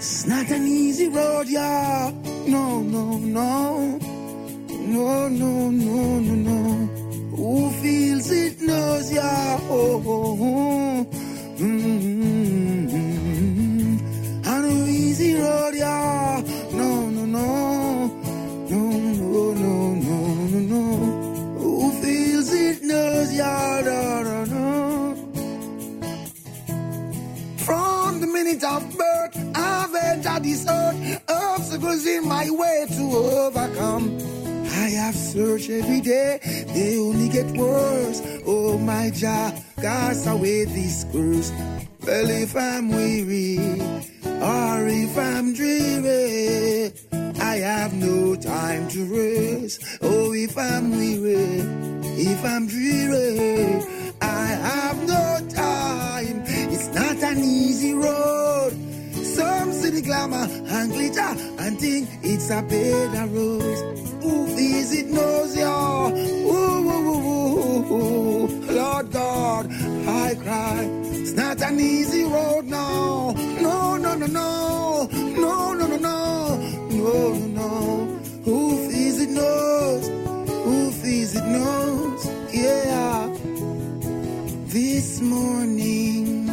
It's not an easy road, yeah. No, no, no. No, no, no, no, no. Who feels it knows, yeah. Oh, oh, oh. On an easy road, yeah. No, no, no. No, no, no, no, no, no. Who feels it knows, yeah. No, no, no. From the minute of birth, I've entered this earth. Obstacles in my way to overcome. I have searched every day, they only get worse. Oh my Jah, cast away this curse. Well, if I'm weary, or if I'm dreary, I have no time to rest. Oh, if I'm weary, if I'm dreary, I have no time. It's not an easy road. Some see the glamour and glitter and think it's a better road. Who feels it knows, yeah. Ooh, ooh, ooh, ooh, ooh. Lord God, I cry. It's not an easy road now. No, no, no, no. No, no, no, no. No, no, no. Who feels it knows. Who feels it knows. Yeah. This morning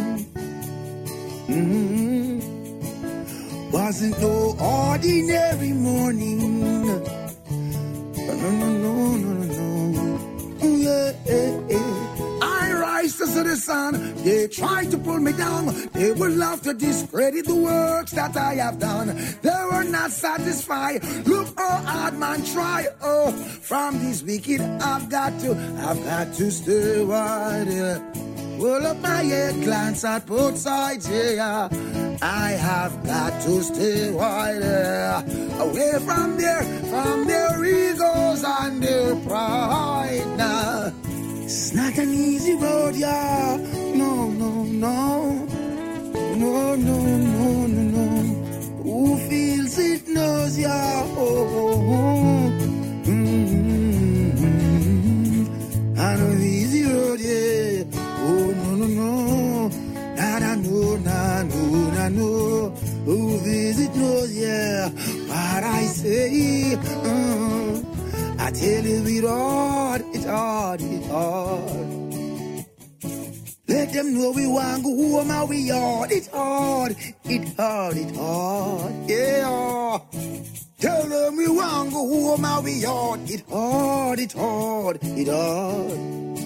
wasn't no ordinary morning. No, no, no, no, no, no. Yeah, yeah, yeah. I rise to see the sun. They try to pull me down. They will love to discredit the works that I have done. They were not satisfied. Look how hard man try. Oh, from this wicked I've got to stay wide. Yeah. Pull up my head, glance at both sides, yeah. I have got to stay wide, yeah. Away from their egos and their pride, nah. It's not an easy road, yeah. No, no, no. No, no, no, no, no. Who feels it knows, yeah. Oh, oh, oh. On an easy road, yeah. Oh, no, no, no. Na, na, no, na, no, na, no. Who visit knows, yeah. What I say, I tell you it hard, it's hard, it's hard. Let them know we want to go home and we hard, it's hard, it's hard, it's hard, yeah. Tell them we want to go home and we hard, it's hard, it's hard, it's hard.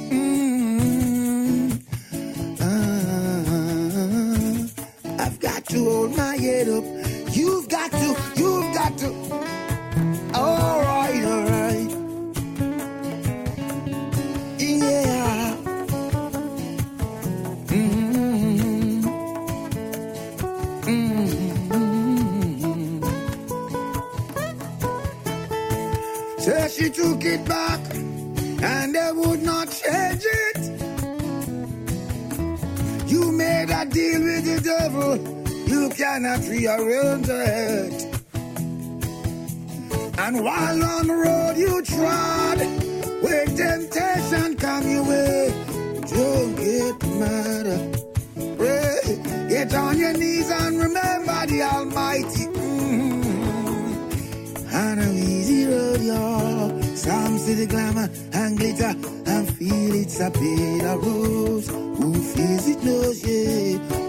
I've got to hold my head up. You've got to. All right. Yeah. So she took it back, and they would not change it. You made a deal with the devil, you cannot rearrange it. And while on the road you trod, where temptation come your way, don't get mad. Pray, get on your knees and remember the Almighty. On an easy road, y'all. Some see the glamour and glitter and feel it's a bed of rose. Who feels it knows, yeah.